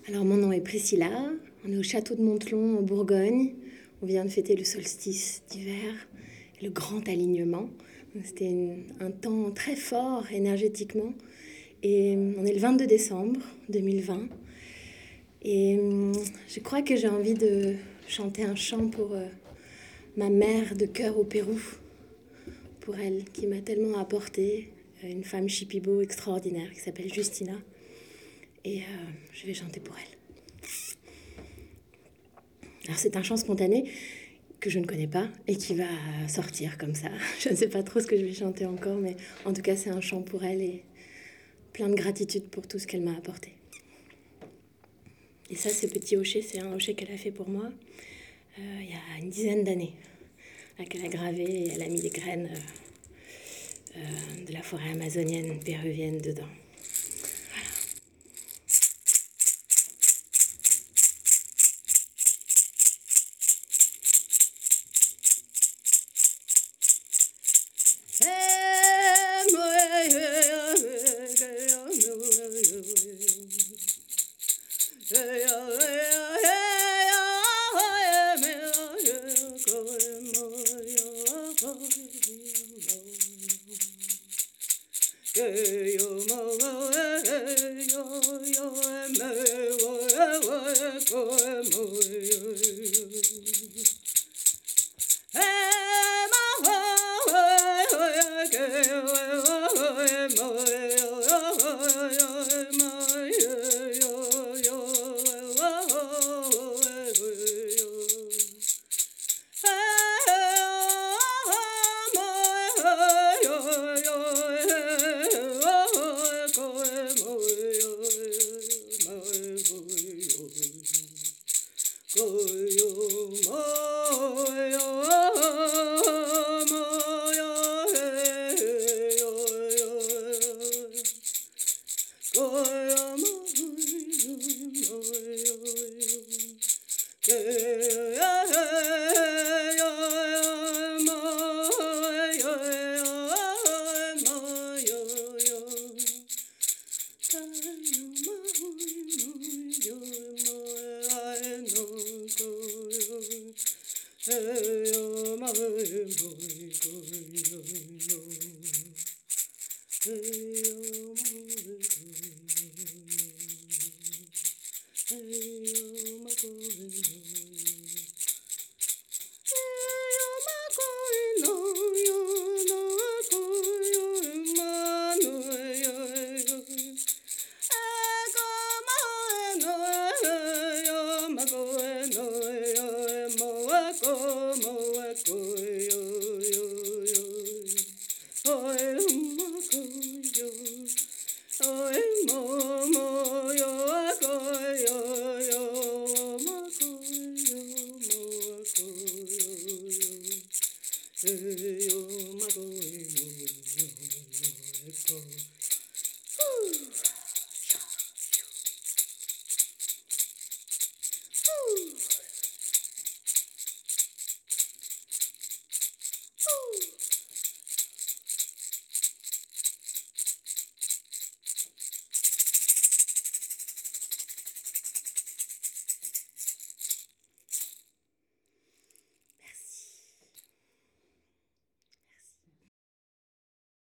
Alors mon nom est Priscilla, on est au château de Montelon en Bourgogne. On vient de fêter le solstice d'hiver, le grand alignement. C'était un temps très fort énergétiquement. Et on est le 22 décembre 2020. Et je crois que j'ai envie de chanter un chant pour ma mère de cœur au Pérou. Pour elle, qui m'a tellement apporté, une femme shipibo extraordinaire qui s'appelle Justina. Et je vais chanter pour elle. Alors c'est un chant spontané que je ne connais pas et qui va sortir comme ça. Je ne sais pas trop ce que je vais chanter encore, mais en tout cas c'est un chant pour elle et plein de gratitude pour tout ce qu'elle m'a apporté. Et ça, ce petit hochet, c'est un hochet qu'elle a fait pour moi il y a une dizaine d'années. Qu'elle a gravé et elle a mis des graines de la forêt amazonienne péruvienne dedans. Hey, oh, my boy,